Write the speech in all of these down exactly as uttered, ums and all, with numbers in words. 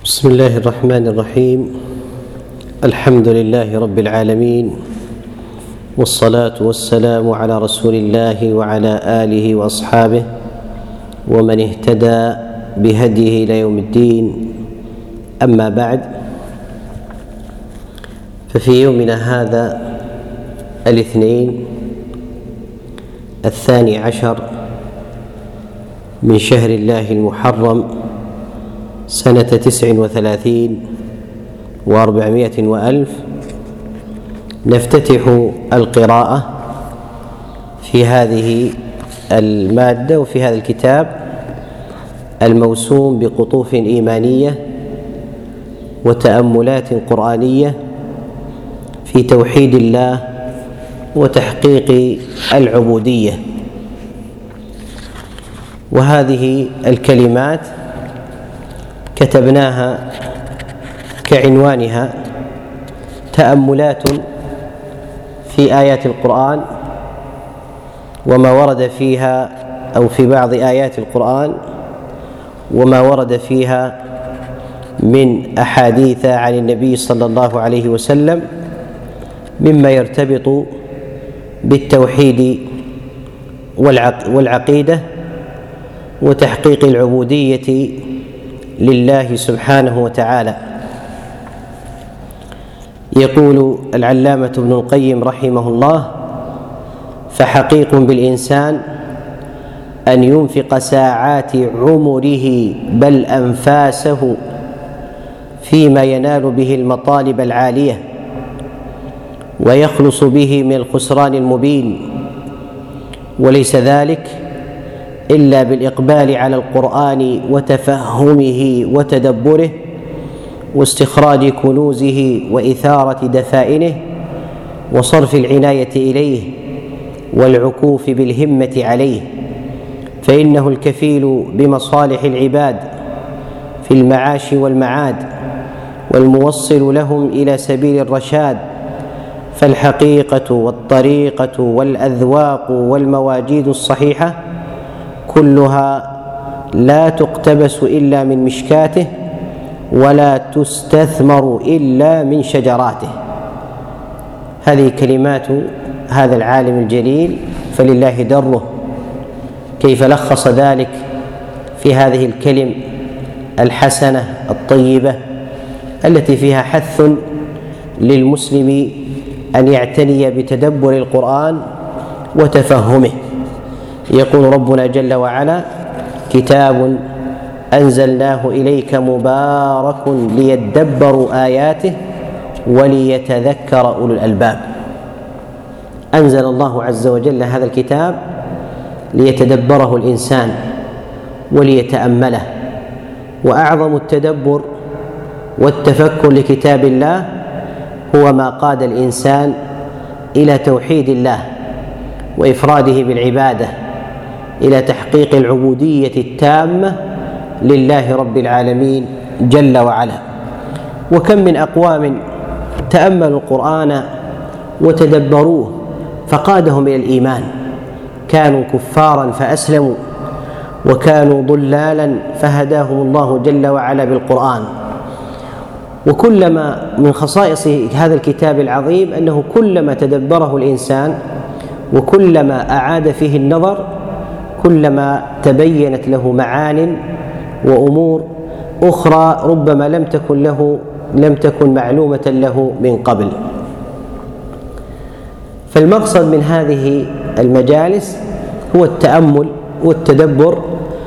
بسم الله الرحمن الرحيم. الحمد لله رب العالمين، والصلاة والسلام على رسول الله وعلى آله وأصحابه ومن اهتدى بهديه إلى يوم الدين. أما بعد، ففي يومنا هذا الاثنين الثاني عشر من شهر الله المحرم سنة تسع وثلاثين وأربعمائة وألف نفتتح القراءة في هذه المادة وفي هذا الكتاب الموسوم بقطوف إيمانية وتأملات قرآنية في توحيد الله وتحقيق العبودية. وهذه الكلمات كتبناها كعنوانها تأملات في آيات القرآن وما ورد فيها أو في بعض آيات القرآن وما ورد فيها من أحاديث عن النبي صلى الله عليه وسلم مما يرتبط بالتوحيد والعقيدة وتحقيق العبودية لله سبحانه وتعالى. يقول العلامة ابن القيم رحمه الله: فحقيق بالإنسان أن ينفق ساعات عمره بل أنفاسه فيما ينال به المطالب العالية ويخلص به من الخسران المبين، وليس ذلك إلا بالإقبال على القرآن وتفهمه وتدبره واستخراج كنوزه وإثارة دفائنه وصرف العناية إليه والعكوف بالهمة عليه، فإنه الكفيل بمصالح العباد في المعاش والمعاد والموصل لهم إلى سبيل الرشاد. فالحقيقة والطريقة والأذواق والمواجيد الصحيحة كلها لا تقتبس إلا من مشكاته ولا تستثمر إلا من شجراته. هذه كلمات هذا العالم الجليل فلله دره، كيف لخص ذلك في هذه الكلم الحسنة الطيبة التي فيها حث للمسلم أن يعتني بتدبر القرآن وتفهمه. يقول ربنا جل وعلا: كتاب أنزلناه إليك مبارك ليدبروا آياته وليتذكر أولو الألباب. أنزل الله عز وجل هذا الكتاب ليتدبره الإنسان وليتأمله، وأعظم التدبر والتفكر لكتاب الله هو ما قاد الإنسان إلى توحيد الله وإفراده بالعبادة، إلى تحقيق العبودية التامة لله رب العالمين جل وعلا. وكم من أقوام تأملوا القرآن وتدبروه فقادهم إلى الإيمان، كانوا كفارا فأسلموا، وكانوا ضلالا فهداهم الله جل وعلا بالقرآن. وكلما من خصائص هذا الكتاب العظيم أنه كلما تدبره الإنسان وكلما أعاد فيه النظر كلما تبينت له معان وأمور أخرى ربما لم تكن له لم تكن معلومة له من قبل. فالمقصد من هذه المجالس هو التأمل والتدبر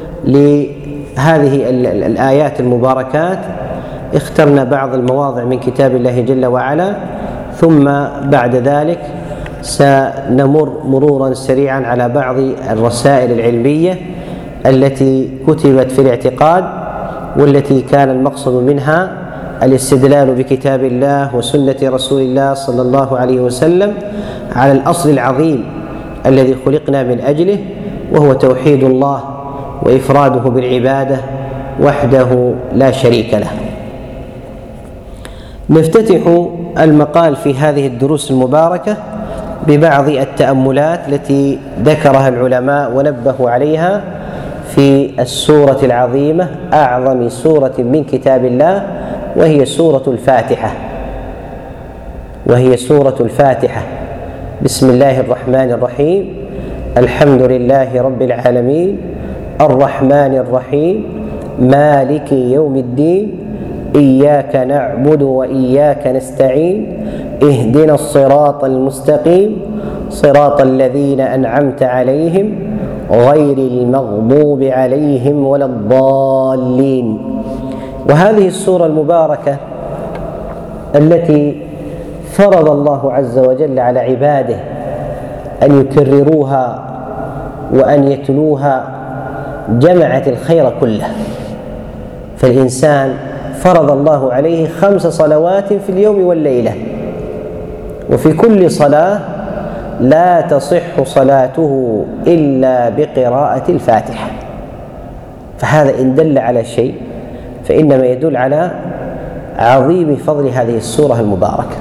لهذه الآيات المباركات. اخترنا بعض المواضع من كتاب الله جل وعلا، ثم بعد ذلك سنمر مرورا سريعا على بعض الرسائل العلمية التي كتبت في الاعتقاد، والتي كان المقصد منها الاستدلال بكتاب الله وسنة رسول الله صلى الله عليه وسلم على الأصل العظيم الذي خلقنا من أجله، وهو توحيد الله وإفراده بالعبادة وحده لا شريك له. نفتتح المقال في هذه الدروس المباركة ببعض التأملات التي ذكرها العلماء ونبهوا عليها في في السورة العظيمة أعظم سورة من كتاب الله، وهي سورة الفاتحة وهي سورة الفاتحة بسم الله الرحمن الرحيم الحمد لله رب العالمين الرحمن الرحيم مالك يوم الدين إياك نعبد وإياك نستعين اهدنا الصراط المستقيم صراط الذين أنعمت عليهم غير المغضوب عليهم ولا الضالين. وهذه السورة المباركة التي فرض الله عز وجل على عباده أن يكرروها وأن يتلوها جمعت الخير كله، فالإنسان فرض الله عليه خمس صلوات في اليوم والليلة، وفي كل صلاة لا تصح صلاته إلا بقراءة الفاتحة. فهذا إن دل على شيء فإنما يدل على عظيم فضل هذه السورة المباركة،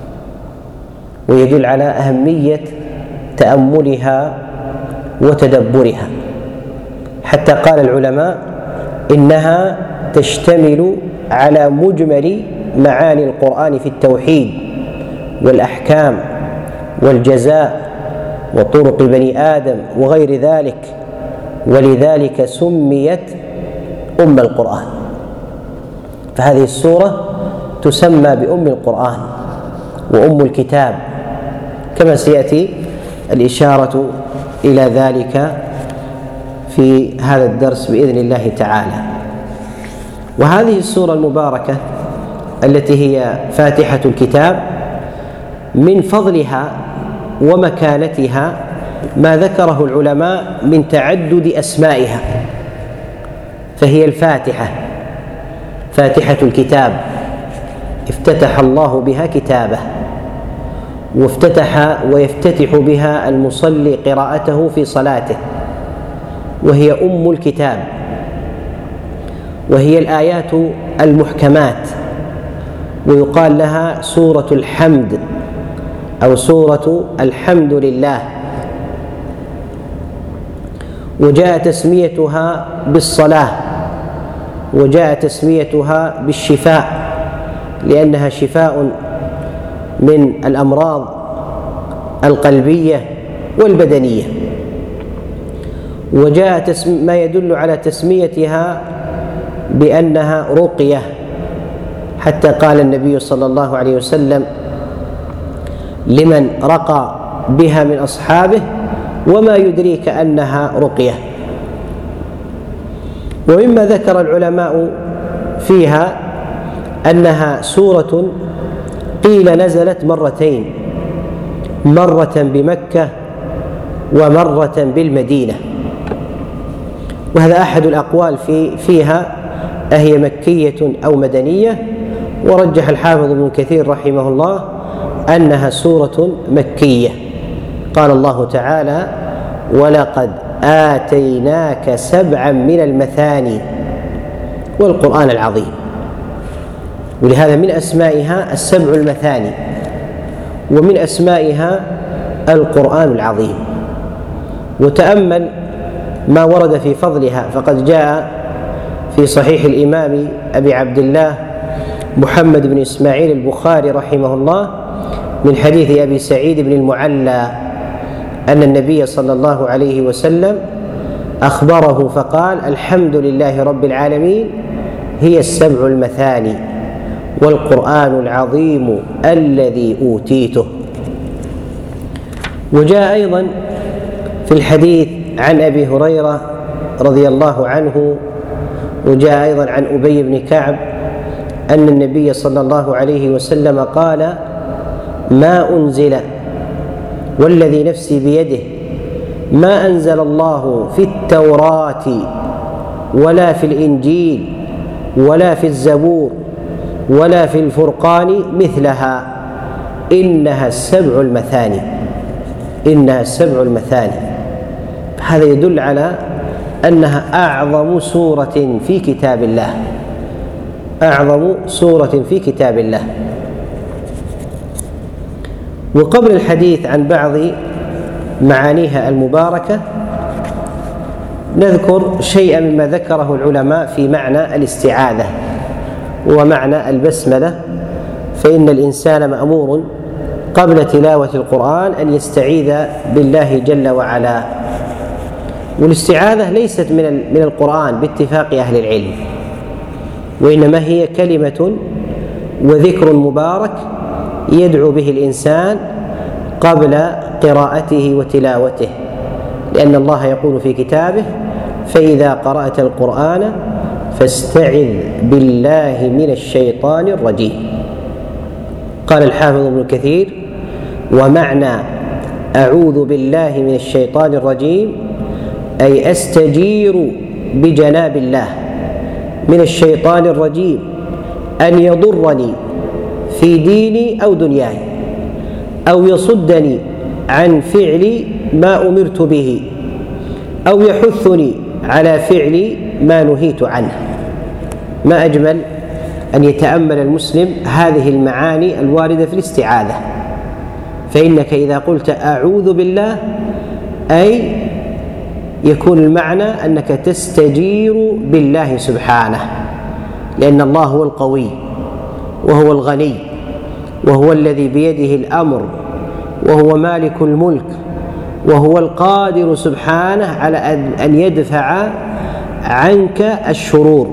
ويدل على أهمية تأملها وتدبرها، حتى قال العلماء إنها تشتمل على مجمل معاني القرآن في التوحيد والأحكام والجزاء وطرق بني آدم وغير ذلك، ولذلك سميت أم القرآن. فهذه السورة تسمى بأم القرآن وأم الكتاب، كما سيأتي الإشارة إلى ذلك في هذا الدرس بإذن الله تعالى. وهذه السورة المباركة التي هي فاتحة الكتاب من فضلها ومكانتها ما ذكره العلماء من تعدد أسمائها، فهي الفاتحة فاتحة الكتاب، افتتح الله بها كتابه، وافتتح ويفتتح بها المصلي قراءته في صلاته، وهي أم الكتاب، وهي الآيات المحكمات، ويقال لها سورة الحمد أو سورة الحمد لله. وجاء تسميتها بالصلاة، وجاء تسميتها بالشفاء لأنها شفاء من الأمراض القلبية والبدنية. وجاء ما يدل على تسميتها بأنها رقية، حتى قال النبي صلى الله عليه وسلم لمن رقى بها من أصحابه: وما يدريك أنها رقية. ومما ذكر العلماء فيها أنها سورة قيل نزلت مرتين، مرة بمكة ومرة بالمدينة، وهذا أحد الأقوال في فيها أهي مكية أو مدنية. ورجح الحافظ ابن كثير رحمه الله أنها سورة مكية. قال الله تعالى: ولقد آتيناك سبعا من المثاني والقرآن العظيم. ولهذا من أسمائها السبع المثاني، ومن أسمائها القرآن العظيم. وتأمل ما ورد في فضلها، فقد جاء في صحيح الإمام أبي عبد الله محمد بن إسماعيل البخاري رحمه الله من حديث أبي سعيد بن المعلى أن النبي صلى الله عليه وسلم أخبره فقال: الحمد لله رب العالمين هي السبع المثاني والقرآن العظيم الذي أوتيته. وجاء أيضا في الحديث عن أبي هريرة رضي الله عنه، وجاء أيضا عن أبي بن كعب أن النبي صلى الله عليه وسلم قال: ما أنزل والذي نفسي بيده ما أنزل الله في التوراة ولا في الإنجيل ولا في الزبور ولا في الفرقان مثلها، إنها السبع المثاني إنها السبع المثاني. هذا يدل على أنها أعظم سورة في كتاب الله أعظم سورة في كتاب الله. وقبل الحديث عن بعض معانيها المباركة نذكر شيئا مما ذكره العلماء في معنى الاستعاذة ومعنى البسملة. فإن الإنسان مأمور قبل تلاوة القرآن أن يستعيذ بالله جل وعلا. والاستعاذة ليست من من القرآن باتفاق أهل العلم، وإنما هي كلمة وذكر مبارك يدعو به الإنسان قبل قراءته وتلاوته، لأن الله يقول في كتابه: فإذا قرأت القرآن فاستعذ بالله من الشيطان الرجيم. قال الحافظ ابن كثير: ومعنى أعوذ بالله من الشيطان الرجيم أي أستجير بجناب الله من الشيطان الرجيم أن يضرني في ديني أو دنياي، أو يصدني عن فعل ما أمرت به، أو يحثني على فعل ما نهيت عنه. ما أجمل أن يتأمل المسلم هذه المعاني الواردة في الاستعاذة. فإنك إذا قلت أعوذ بالله أي يكون المعنى أنك تستجير بالله سبحانه، لأن الله هو القوي وهو الغني وهو الذي بيده الأمر وهو مالك الملك وهو القادر سبحانه على أن يدفع عنك الشرور،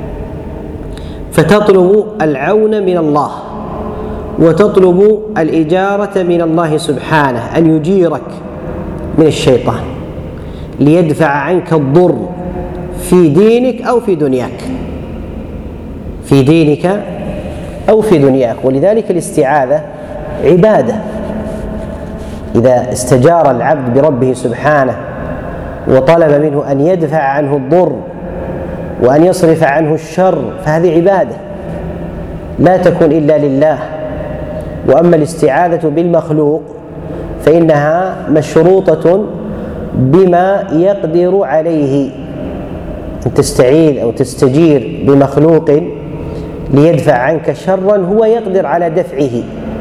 فتطلب العون من الله وتطلب الإجارة من الله سبحانه أن يجيرك من الشيطان ليدفع عنك الضر في دينك أو في دنياك في دينك أو في دنياك. ولذلك الاستعاذة عبادة. إذا استجار العبد بربه سبحانه وطلب منه أن يدفع عنه الضر وأن يصرف عنه الشر فهذه عبادة لا تكون إلا لله. وأما الاستعاذة بالمخلوق فإنها مشروطة بما يقدر عليه. أن تستعيذ أو تستجير بمخلوق ليدفع عنك شرا هو يقدر على دفعه.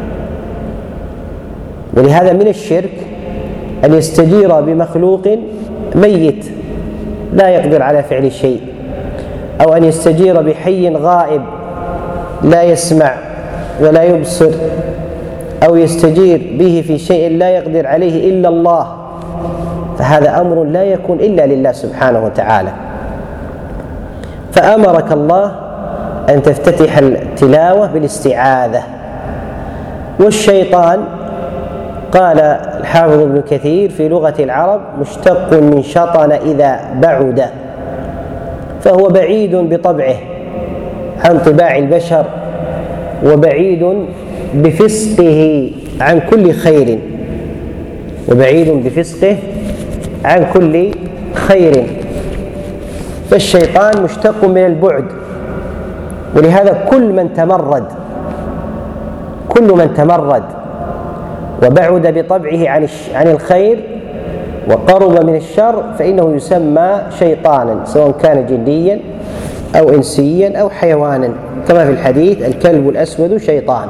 ولهذا من الشرك أن يستجير بمخلوق ميت لا يقدر على فعل شيء، أو أن يستجير بحي غائب لا يسمع ولا يبصر، أو يستجير به في شيء لا يقدر عليه إلا الله، فهذا أمر لا يكون إلا لله سبحانه وتعالى. فأمرك الله أن تفتتح التلاوة بالاستعاذة. والشيطان قال الحافظ ابن كثير في لغة العرب مشتق من شطن إذا بعد، فهو بعيد بطبعه عن طباع البشر وبعيد بفسقه عن كل خير وبعيد بفسقه عن كل خير. فالشيطان مشتق من البعد، ولهذا كل من تمرد كل من تمرد وبعد بطبعه عن عن الخير وقرب من الشر فإنه يسمى شيطانا، سواء كان جنيا أو إنسيا أو حيوانا، كما في الحديث: الكلب الأسود شيطان.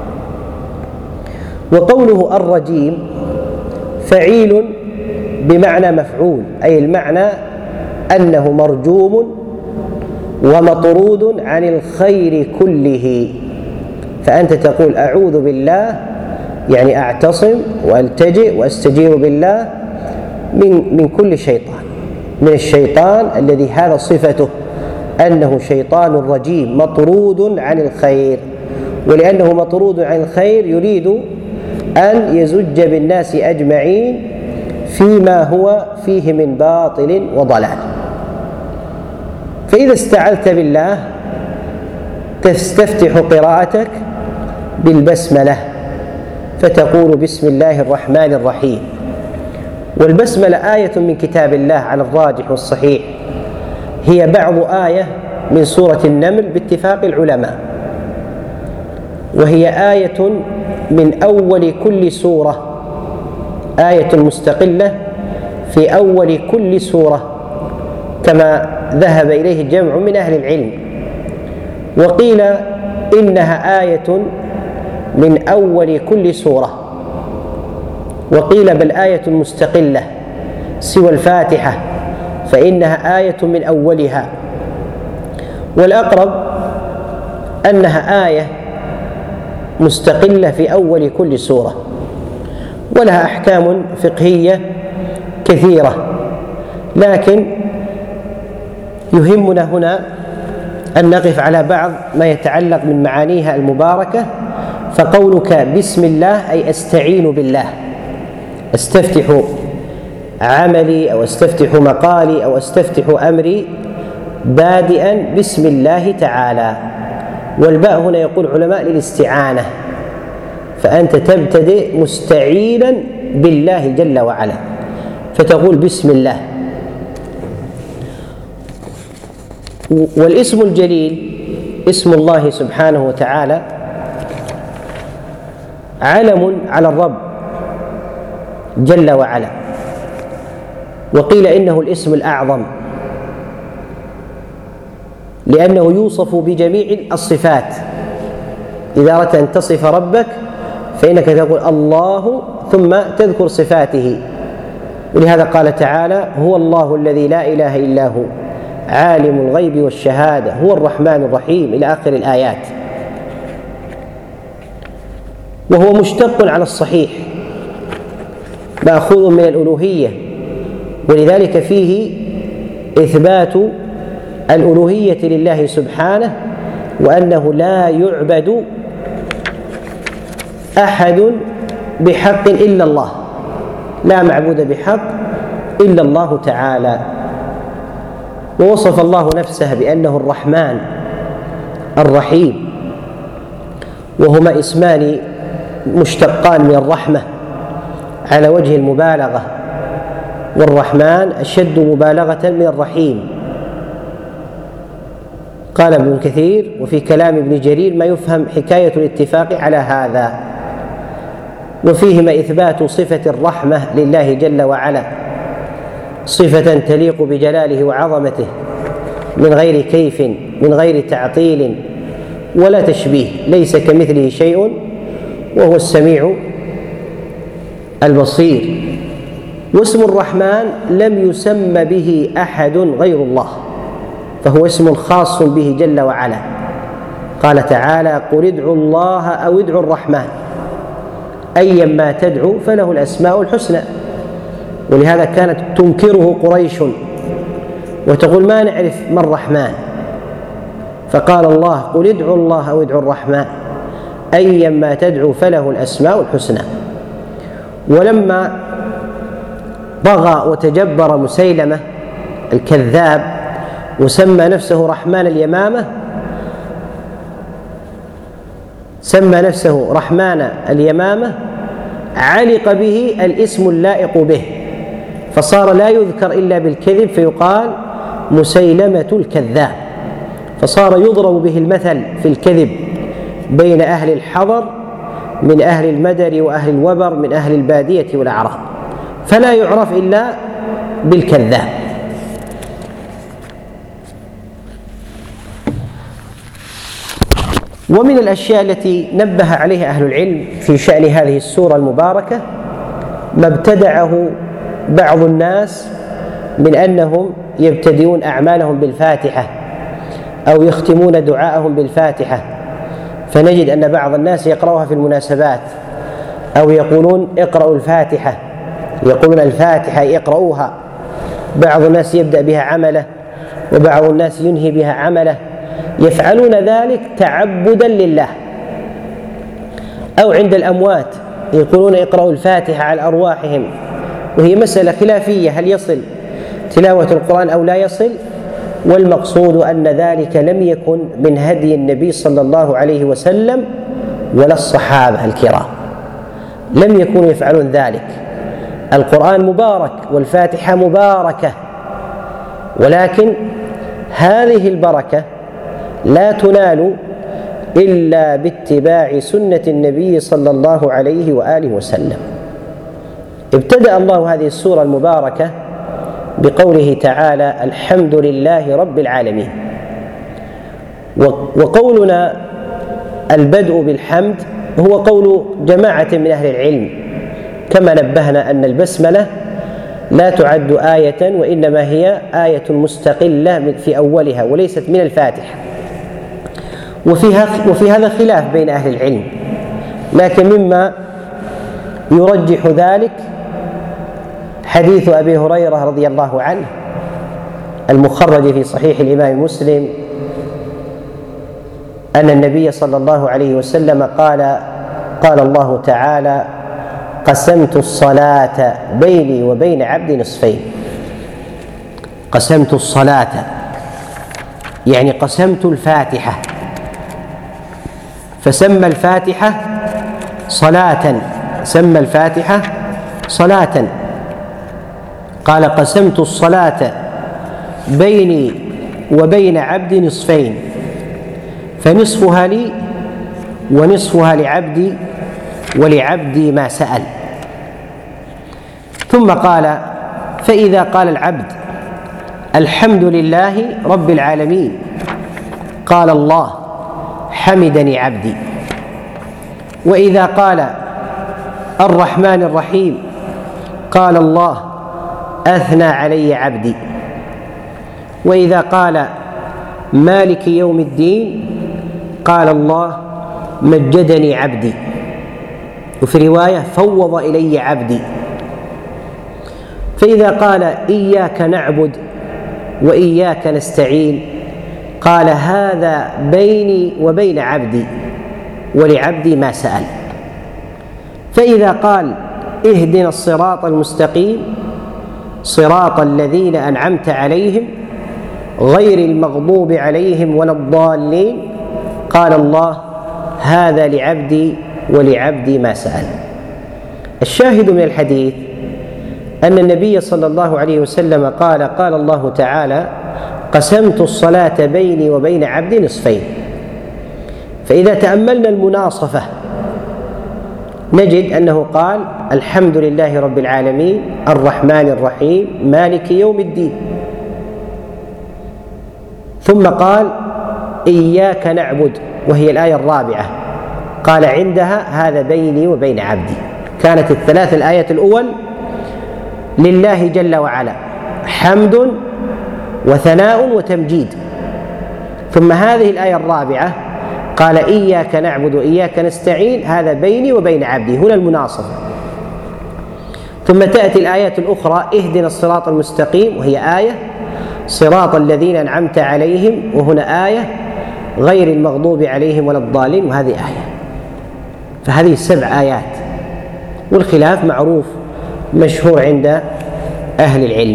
وقوله الرجيم فعيل بمعنى مفعول، أي المعنى أنه مرجوم ومطرود عن الخير كله. فأنت تقول أعوذ بالله يعني أعتصم وألتجئ وأستجير بالله من من كل شيطان، من الشيطان الذي هذا صفته أنه شيطان رجيم مطرود عن الخير. ولأنه مطرود عن الخير يريد أن يزج بالناس أجمعين فيما هو فيه من باطل وضلال. فإذا استعذت بالله تستفتح قراءتك بالبسملة، فتقول: بسم الله الرحمن الرحيم. والبسملة آية من كتاب الله على الراجح والصحيح، هي بعض آية من سورة النمل باتفاق العلماء، وهي آية من أول كل سورة، آية مستقلة في أول كل سورة، كما ذهب إليه جمع من أهل العلم. وقيل إنها آية من أول كل سورة، وقيل بل آية مستقلة سوى الفاتحة، فإنها آية من أولها، والأقرب أنها آية مستقلة في أول كل سورة، ولها أحكام فقهية كثيرة، لكن يهمنا هنا أن نقف على بعض ما يتعلق من معانيها المباركة. فقولك بسم الله أي أستعين بالله، أستفتح عملي أو أستفتح مقالي أو أستفتح أمري بادئا بسم الله تعالى. والباء هنا يقول علماء للاستعانة، فأنت تبتدئ مستعينا بالله جل وعلا، فتقول بسم الله. والاسم الجليل اسم الله سبحانه وتعالى علم على الرب جل وعلا، وقيل إنه الاسم الأعظم لأنه يوصف بجميع الصفات. إذا أردت أن تصف ربك فإنك تقول الله ثم تذكر صفاته، ولهذا قال تعالى هو الله الذي لا إله إلا هو عالم الغيب والشهادة هو الرحمن الرحيم إلى آخر الآيات. وهو مشتق على الصحيح مأخوذ من الألوهية، ولذلك فيه إثبات الألوهية لله سبحانه، وأنه لا يعبد أحد بحق إلا الله، لا معبود بحق إلا الله تعالى. ووصف الله نفسه بأنه الرحمن الرحيم، وهما اسمان مشتقان من الرحمة على وجه المبالغة، والرحمن أشد مبالغة من الرحيم. قال ابن كثير وفي كلام ابن جرير ما يفهم حكاية الاتفاق على هذا، وفيهما إثبات صفة الرحمة لله جل وعلا، صفة تليق بجلاله وعظمته من غير كيف من غير تعطيل ولا تشبيه، ليس كمثله شيء وهو السميع البصير. واسم الرحمن لم يسم به أحد غير الله، فهو اسم خاص به جل وعلا. قال تعالى قل ادعوا الله أو ادعوا الرحمن أيا ما تدعو فله الأسماء الحسنى. ولهذا كانت تنكره قريش وتقول ما نعرف ما الرحمن، فقال الله قل ادعوا الله أو ادعوا الرحمن أيا ما تدعو فله الأسماء الحسنى. ولما طغى وتجبر مسيلمة الكذاب وسمى نفسه رحمن اليمامة، سمى نفسه رحمن اليمامة علق به الاسم اللائق به، فصار لا يذكر إلا بالكذب فيقال مسيلمة الكذاب، فصار يضرب به المثل في الكذب بين أهل الحضر من أهل المدر وأهل الوبر من أهل البادية والأعراب، فلا يعرف إلا بالكذاب. ومن الأشياء التي نبه عليها أهل العلم في شأن هذه السورة المباركة ما ابتدعه بعض الناس من أنهم يبتدئون أعمالهم بالفاتحة أو يختمون دعاءهم بالفاتحة، فنجد أن بعض الناس يقرأها في المناسبات أو يقولون اقرأوا الفاتحة، يقولون الفاتحة يقرأوها. بعض الناس يبدأ بها عمله وبعض الناس ينهي بها عمله، يفعلون ذلك تعبدا لله. أو عند الأموات يقولون اقرأوا الفاتحة على أرواحهم، وهي مسألة خلافية هل يصل تلاوة القرآن أو لا يصل، والمقصود أن ذلك لم يكن من هدي النبي صلى الله عليه وسلم ولا الصحابة الكرام، لم يكونوا يفعلون ذلك. القرآن مبارك والفاتحة مباركة، ولكن هذه البركة لا تنال إلا باتباع سنة النبي صلى الله عليه وآله وسلم. ابتدأ الله هذه السورة المباركة بقوله تعالى الحمد لله رب العالمين. وقولنا البدء بالحمد هو قول جماعة من أهل العلم، كما نبهنا أن البسملة لا تعد آية، وإنما هي آية مستقلة في أولها وليست من الفاتحة. وفيها وفي هذا خلاف بين أهل العلم، لكن مما يرجح ذلك حديث أبي هريرة رضي الله عنه المخرج في صحيح الإمام مسلم أن النبي صلى الله عليه وسلم قال قال الله تعالى: قسمت الصلاة بيني وبين عبدي نصفين. قسمت الصلاة يعني قسمت الفاتحة، فسمى الفاتحة صلاة، سمى الفاتحة صلاة. قال: قسمت الصلاة بيني وبين عبدي نصفين، فنصفها لي ونصفها لعبدي، ولعبدي ما سأل. ثم قال: فإذا قال العبد الحمد لله رب العالمين، قال الله: حمدني عبدي. وإذا قال الرحمن الرحيم، قال الله: أثنى علي عبدي. وإذا قال مالك يوم الدين، قال الله: مجدني عبدي. وفي رواية: فوض إلي عبدي. فإذا قال إياك نعبد وإياك نستعين، قال: هذا بيني وبين عبدي، ولعبدي ما سأل. فإذا قال اهدنا الصراط المستقيم صراط الذين أنعمت عليهم غير المغضوب عليهم ولا الضالين، قال الله: هذا لعبدي ولعبدي ما سأل. الشاهد من الحديث أن النبي صلى الله عليه وسلم قال قال الله تعالى: قسمت الصلاة بيني وبين عبدي نصفين. فإذا تأملنا المناصفة نجد أنه قال: الحمد لله رب العالمين الرحمن الرحيم مالك يوم الدين. ثم قال: إياك نعبد، وهي الآية الرابعة، قال عندها: هذا بيني وبين عبدي. كانت الثلاث الآية الأول لله جل وعلا، حمد وثناء وتمجيد. ثم هذه الآية الرابعة قال: إياك نعبد وإياك نستعين، هذا بيني وبين عبدي. هنا المناصفة. ثم تأتي الآية الأخرى: اهدنا الصراط المستقيم، وهي آية، صراط الذين أنعمت عليهم، وهنا آية، غير المغضوب عليهم ولا الضالين، وهذه آية. فهذه سبع آيات، والخلاف معروف مشهور عند أهل العلم.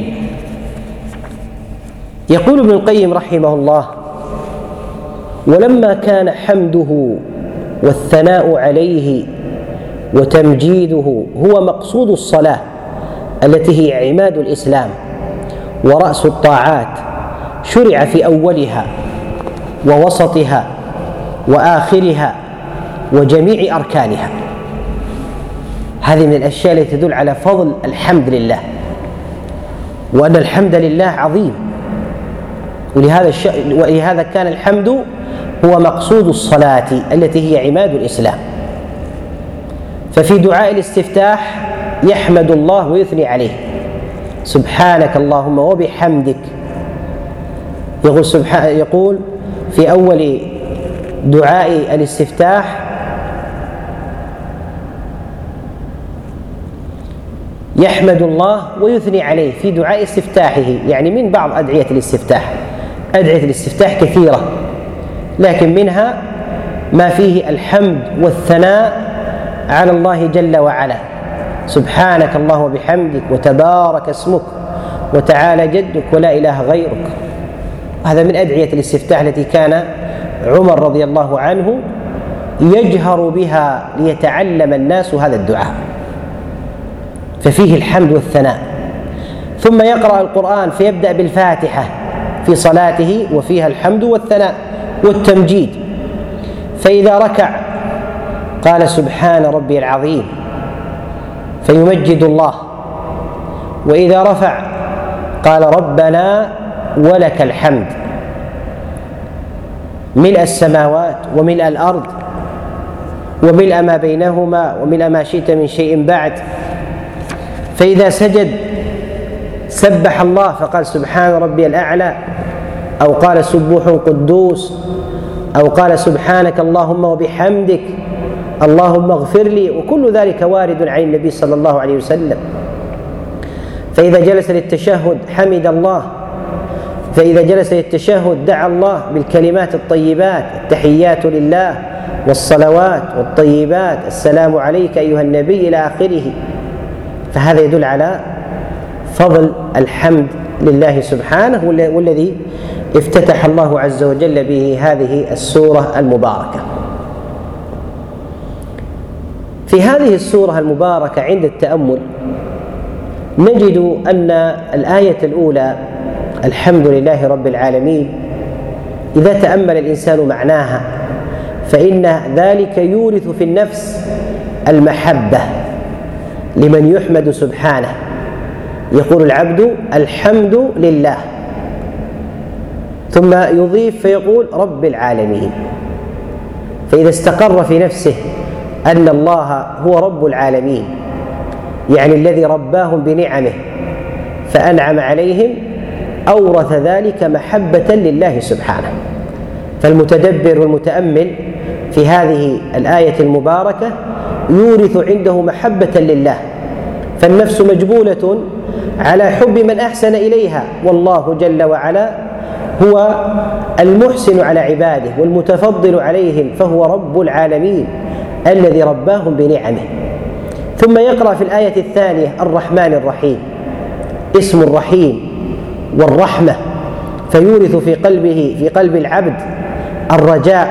يقول ابن القيم رحمه الله: ولما كان حمده والثناء عليه وتمجيده هو مقصود الصلاة التي هي عماد الإسلام ورأس الطاعات، شرع في أولها ووسطها وآخرها وجميع أركانها. هذه من الأشياء التي تدل على فضل الحمد لله، وأن الحمد لله عظيم. ولهذا الش... ولهذا كان الحمد هو مقصود الصلاة التي هي عماد الإسلام. ففي دعاء الاستفتاح يحمد الله ويثني عليه: سبحانك اللهم وبحمدك. يقول, سبحان... يقول في أول دعاء الاستفتاح: يحمد الله ويثني عليه في دعاء استفتاحه، يعني من بعض أدعية الاستفتاح. أدعية الاستفتاح كثيرة، لكن منها ما فيه الحمد والثناء على الله جل وعلا: سبحانك الله وبحمدك، وتبارك اسمك، وتعالى جدك، ولا إله غيرك. هذا من أدعية الاستفتاح التي كان عمر رضي الله عنه يجهر بها ليتعلم الناس هذا الدعاء، ففيه الحمد والثناء. ثم يقرأ القرآن فيبدأ بالفاتحة في صلاته، وفيها الحمد والثناء والتمجيد. فإذا ركع قال: سبحان ربي العظيم، فيمجد الله. وإذا رفع قال: ربنا ولك الحمد ملء السماوات وملء الأرض وملء ما بينهما وملء ما شئت من شيء بعد. فإذا سجد سبح الله فقال سبحان ربي الأعلى، أو قال سبوح قدوس، أو قال سبحانك اللهم وبحمدك اللهم اغفر لي، وكل ذلك وارد عن النبي صلى الله عليه وسلم. فإذا جلس للتشهد حمد الله، فإذا جلس للتشهد دعا الله بالكلمات الطيبات: التحيات لله والصلوات والطيبات، السلام عليك أيها النبي، إلى آخره. فهذا يدل على فضل الحمد لله سبحانه، والذي افتتح الله عز وجل به هذه السورة المباركة. في هذه السورة المباركة عند التأمل نجد أن الآية الأولى الحمد لله رب العالمين، إذا تأمل الإنسان معناها فإن ذلك يورث في النفس المحبة لمن يحمد سبحانه. يقول العبد الحمد لله، ثم يضيف فيقول رب العالمين. فإذا استقر في نفسه أن الله هو رب العالمين، يعني الذي رباهم بنعمه فأنعم عليهم، أورث ذلك محبة لله سبحانه. فالمتدبر والمتأمل في هذه الآية المباركة يورث عنده محبة لله، فالنفس مجبولة على حب من أحسن إليها، والله جل وعلا هو المحسن على عباده والمتفضل عليهم، فهو رب العالمين الذي رباهم بنعمه. ثم يقرأ في الآية الثانية الرحمن الرحيم، اسم الرحيم والرحمة، فيورث في قلبه في قلب العبد الرجاء،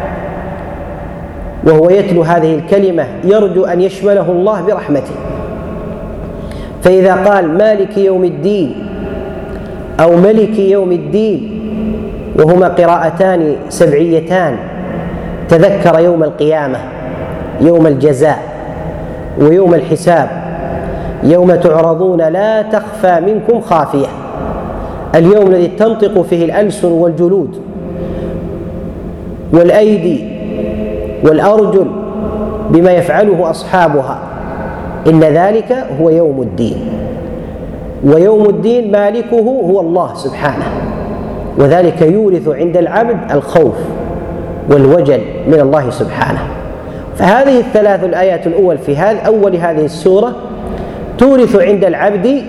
وهو يتلو هذه الكلمة يرجو أن يشمله الله برحمته. فإذا قال مالك يوم الدين أو ملك يوم الدين، وهما قراءتان سبعيتان، تذكر يوم القيامة، يوم الجزاء ويوم الحساب، يوم تعرضون لا تخفى منكم خافية، اليوم الذي تنطق فيه الألسن والجلود والأيدي والأرجل بما يفعله أصحابها، إن ذلك هو يوم الدين. ويوم الدين مالكه هو الله سبحانه، وذلك يورث عند العبد الخوف والوجل من الله سبحانه. فهذه الثلاث الآيات الأول في هذه أول هذه السورة تورث عند العبد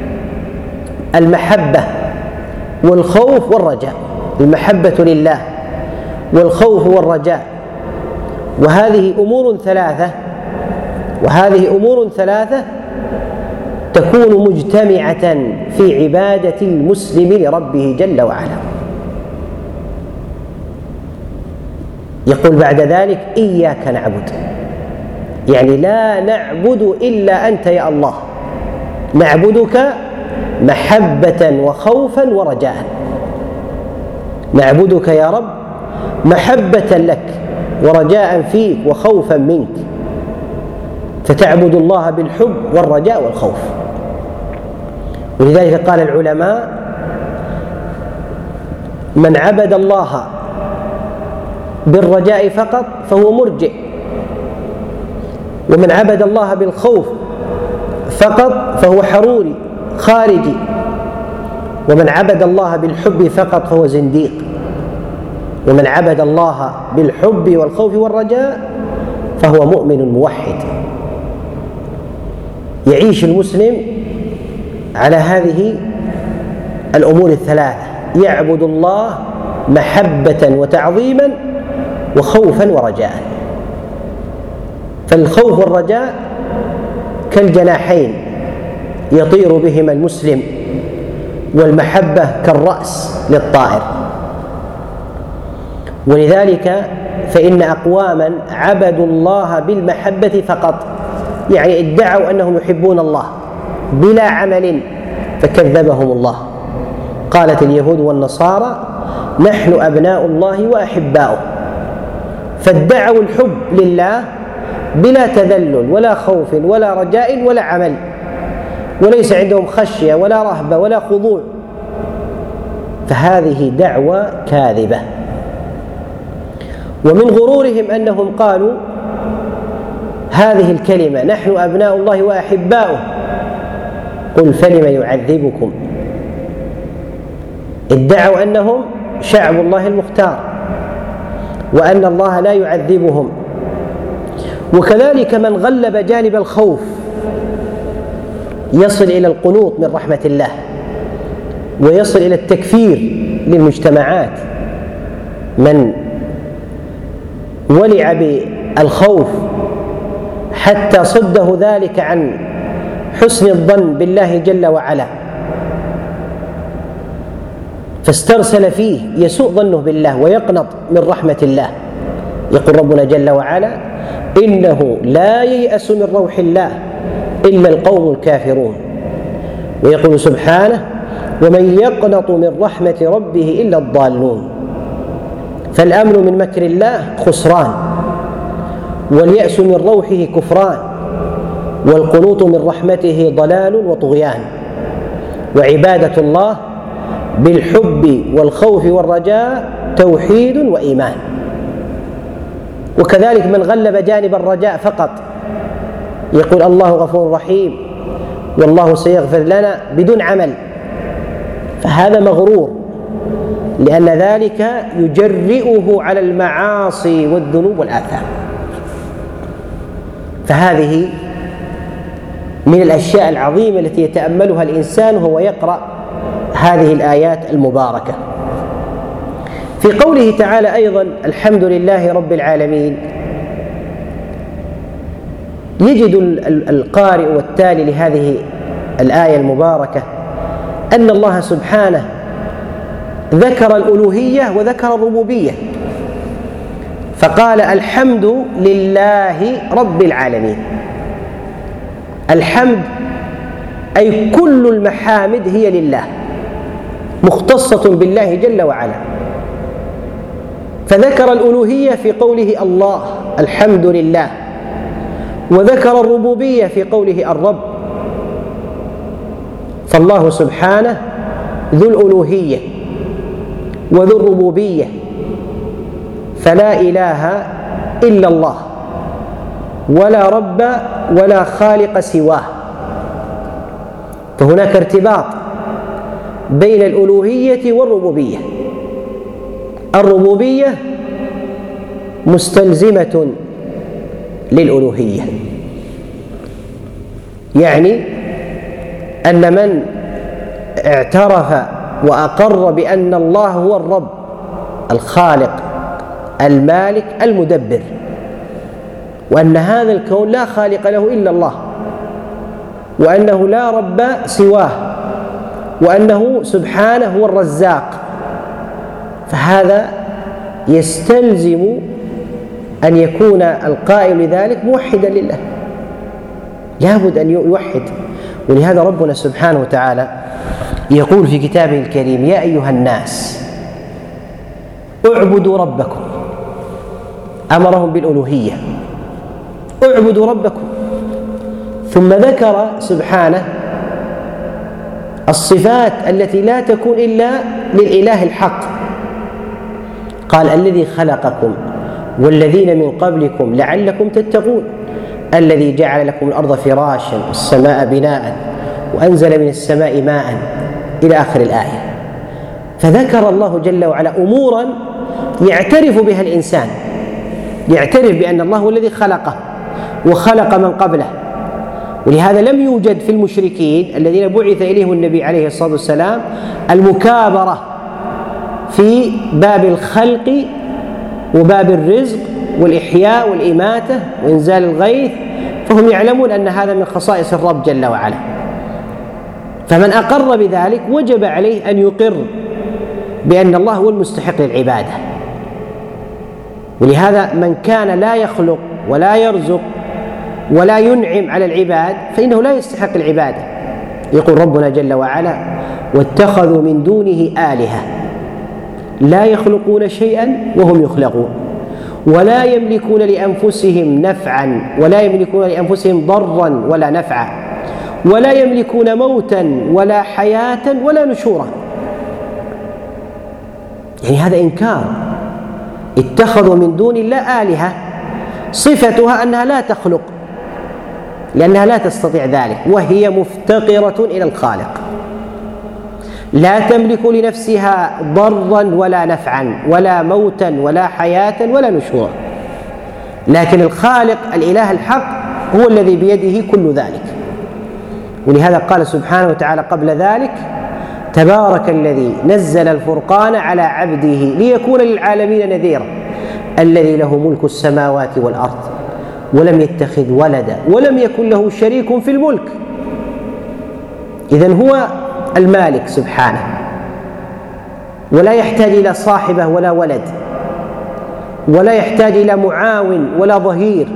المحبة والخوف والرجاء، المحبة لله والخوف والرجاء. وهذه أمور ثلاثة وهذه أمور ثلاثة تكون مجتمعة في عبادة المسلم لربه جل وعلا. يقول بعد ذلك إياك نعبد، يعني لا نعبد إلا أنت يا الله، نعبدك محبة وخوفا ورجاء. نعبدك يا رب محبة لك ورجاء فيك وخوفا منك، فتعبد الله بالحب والرجاء والخوف. ولذلك قال العلماء من عبد الله بالرجاء فقط فهو مرجئ، ومن عبد الله بالخوف فقط فهو حروري خارجي، ومن عبد الله بالحب فقط فهو زنديق، ومن عبد الله بالحب والخوف والرجاء فهو مؤمن موحد. يعيش المسلم على هذه الأمور الثلاثة، يعبد الله محبة وتعظيما وخوفا ورجاء. فالخوف والرجاء كالجناحين يطير بهما المسلم، والمحبة كالرأس للطائر. ولذلك فإن أقواما عبدوا الله بالمحبة فقط، يعني ادعوا أنهم يحبون الله بلا عمل فكذبهم الله. قالت اليهود والنصارى نحن أبناء الله وأحباؤه، فادعوا الحب لله بلا تذلل ولا خوف ولا رجاء ولا عمل، وليس عندهم خشية ولا رهبة ولا خضوع، فهذه دعوة كاذبة. ومن غرورهم أنهم قالوا هذه الكلمة نحن أبناء الله وأحباؤه، قل فلم يعذبكم. ادعوا أنهم شعب الله المختار وأن الله لا يعذبهم. وكذلك من غلب جانب الخوف يصل إلى القنوط من رحمة الله، ويصل إلى التكفير للمجتمعات. من ولع بالخوف حتى صده ذلك عن حسن الظن بالله جل وعلا، فاسترسل فيه يسوء ظنه بالله ويقنط من رحمة الله. يقول ربنا جل وعلا: إنه لا ييأس من روح الله إلا القوم الكافرون. ويقول سبحانه: ومن يقنط من رحمة ربه إلا الضالون. فالأمن من مكر الله خسران، واليأس من روحه كفران، والقنوط من رحمته ضلال وطغيان. وعبادة الله بالحب والخوف والرجاء توحيد وإيمان. وكذلك من غلب جانب الرجاء فقط يقول: الله غفور رحيم والله سيغفر لنا بدون عمل، فهذا مغرور، لأن ذلك يجرئه على المعاصي والذنوب والآثام. فهذه من الأشياء العظيمة التي يتأملها الإنسان وهو يقرأ هذه الآيات المباركة. في قوله تعالى أيضا: الحمد لله رب العالمين، يجد القارئ والتالي لهذه الآية المباركة أن الله سبحانه ذكر الألوهية وذكر الربوبية، فقال: الحمد لله رب العالمين. الحمد أي كل المحامد هي لله، مختصة بالله جل وعلا. فذكر الألوهية في قوله الله الحمد لله، وذكر الربوبية في قوله الرب. فالله سبحانه ذو الألوهية وذو الربوبية، فلا إله إلا الله، ولا رب ولا خالق سواه. فهناك ارتباط بين الألوهية والربوبية. الربوبية مستلزمة للألوهية، يعني أن من اعترف وأقر بأن الله هو الرب الخالق المالك المدبر، وأن هذا الكون لا خالق له إلا الله، وأنه لا رب سواه، وأنه سبحانه هو الرزاق، فهذا يستلزم أن يكون القائل لذلك موحدا لله، لابد أن يوحد. ولهذا ربنا سبحانه وتعالى يقول في كتابه الكريم: يا أيها الناس اعبدوا ربكم. أمرهم بالألوهية، اعبدوا ربكم. ثم ذكر سبحانه الصفات التي لا تكون إلا للإله الحق، قال: الذي خلقكم والذين من قبلكم لعلكم تتقون، الذي جعل لكم الأرض فراشا والسماء بناء وأنزل من السماء ماء إلى آخر الآية. فذكر الله جل وعلا أمورا يعترف بها الإنسان، يعترف بأن الله هو الذي خلقه وخلق من قبله. ولهذا لم يوجد في المشركين الذين بعث إليهم النبي عليه الصلاة والسلام المكابرة في باب الخلق وباب الرزق والإحياء والإماتة وإنزال الغيث، فهم يعلمون أن هذا من خصائص الرب جل وعلا. فمن أقر بذلك وجب عليه أن يقر بأن الله هو المستحق للعبادة. ولهذا من كان لا يخلق ولا يرزق ولا ينعم على العباد فإنه لا يستحق العبادة. يقول ربنا جل وعلا: واتخذوا من دونه آلهة لا يخلقون شيئا وهم يخلقون ولا يملكون لأنفسهم نفعا ولا يملكون لأنفسهم ضرا ولا نفعا ولا يملكون موتا ولا حياة ولا نشورا. يعني هذا إنكار. اتخذوا من دون الله آلهة، صفتها أنها لا تخلق لأنها لا تستطيع ذلك، وهي مفتقرة إلى الخالق، لا تملك لنفسها ضرا ولا نفعا ولا موتا ولا حياة ولا نشورا، لكن الخالق الإله الحق هو الذي بيده كل ذلك. ولهذا قال سبحانه وتعالى قبل ذلك: تبارك الذي نزل الفرقان على عبده ليكون للعالمين نذيرا الذي له ملك السماوات والأرض ولم يتخذ ولدا ولم يكن له شريك في الملك. إذن هو المالك سبحانه، ولا يحتاج إلى صاحبة ولا ولد، ولا يحتاج إلى معاون ولا ظهير،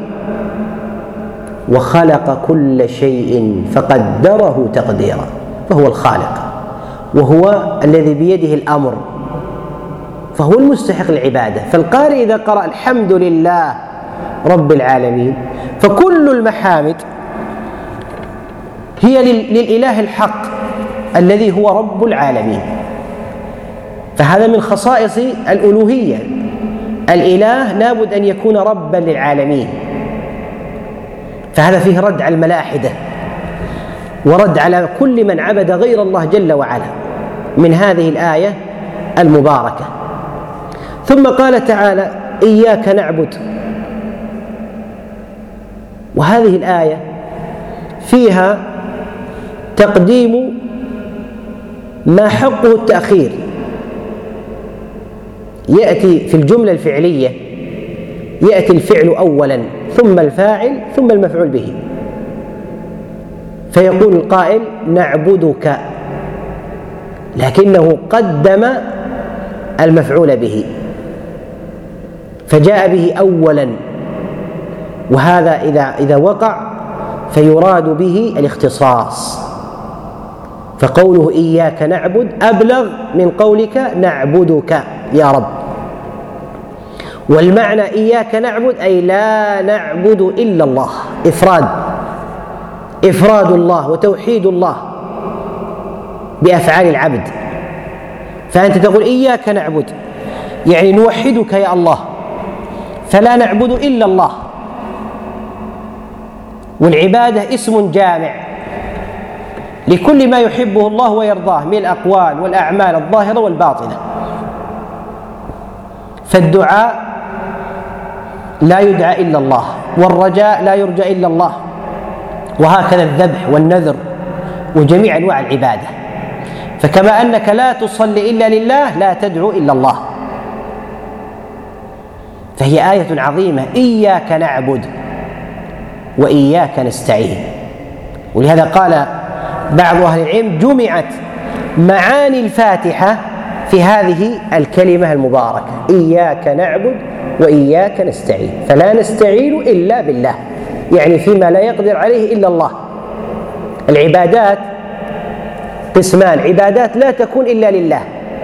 وخلق كل شيء فقدره تقديرا، فهو الخالق وهو الذي بيده الأمر، فهو المستحق العبادة. فالقارئ إذا قرأ الحمد لله رب العالمين فكل المحامد هي للإله الحق الذي هو رب العالمين. فهذا من خصائص الألوهية، الإله لابد أن يكون ربا للعالمين. فهذا فيه رد على الملاحدة ورد على كل من عبد غير الله جل وعلا من هذه الآية المباركة. ثم قال تعالى: إياك نعبد. وهذه الآية فيها تقديم ما حقه التأخير، يأتي في الجملة الفعلية يأتي الفعل أولا ثم الفاعل ثم المفعول به، فيقول القائل: نعبدك، لكنه قدم المفعول به فجاء به أولا، وهذا إذا إذا وقع فيراد به الاختصاص. فقوله إياك نعبد أبلغ من قولك نعبدك يا رب. والمعنى إياك نعبد أي لا نعبد إلا الله، إفراد إفراد الله وتوحيد الله بأفعال العبد. فأنت تقول إياك نعبد يعني نوحدك يا الله، فلا نعبد إلا الله. والعبادة اسم جامع لكل ما يحبه الله ويرضاه من الأقوال والأعمال الظاهرة والباطنة. فالدعاء لا يدعى إلا الله، والرجاء لا يرجى إلا الله، وهكذا الذبح والنذر وجميع أنواع العبادة. فكما أنك لا تصلي إلا لله لا تدعو إلا الله. فهي آية عظيمة: إياك نعبد وإياك نستعين. ولهذا قال بعض أهل العلم: جمعت معاني الفاتحة في هذه الكلمة المباركة: إياك نعبد وإياك نستعين. فلا نستعين إلا بالله، يعني فيما لا يقدر عليه إلا الله. العبادات قسمان: عبادات لا تكون إلا لله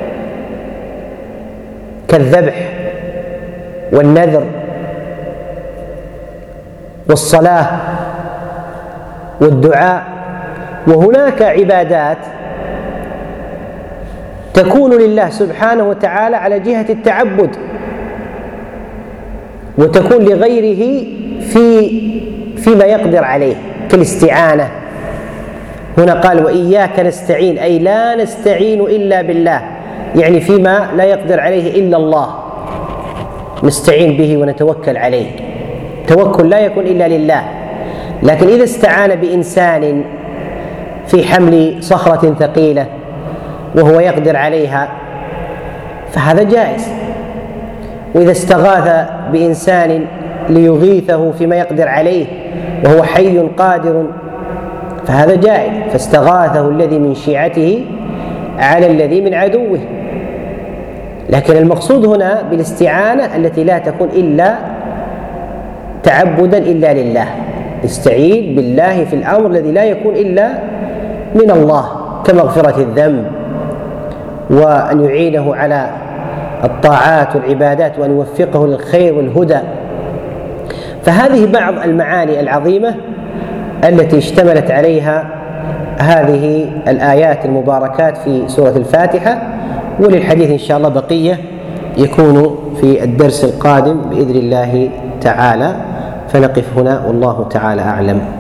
كالذبح والنذر والصلاة والدعاء. وهناك عبادات تكون لله سبحانه وتعالى على جهة التعبد، وتكون لغيره في فيما يقدر عليه كالاستعانة. هنا قال: وإياك نستعين أي لا نستعين إلا بالله، يعني فيما لا يقدر عليه إلا الله نستعين به ونتوكل عليه. توكل لا يكون إلا لله. لكن إذا استعان بإنسان في حمل صخرة ثقيلة وهو يقدر عليها فهذا جائز. وإذا استغاث بإنسان ليغيثه فيما يقدر عليه وهو حي قادر فهذا جائز. فاستغاثه الذي من شيعته على الذي من عدوه. لكن المقصود هنا بالاستعانة التي لا تكون إلا تعبدا إلا لله، استعين بالله في الأمر الذي لا يكون إلا من الله، كمغفرة الذنب وأن يعينه على الطاعات والعبادات وأن يوفقه للخير والهدى. فهذه بعض المعاني العظيمة التي اشتملت عليها هذه الآيات المباركات في سورة الفاتحة. وللحديث إن شاء الله بقية يكون في الدرس القادم بإذن الله تعالى، فنقف هنا والله تعالى أعلم.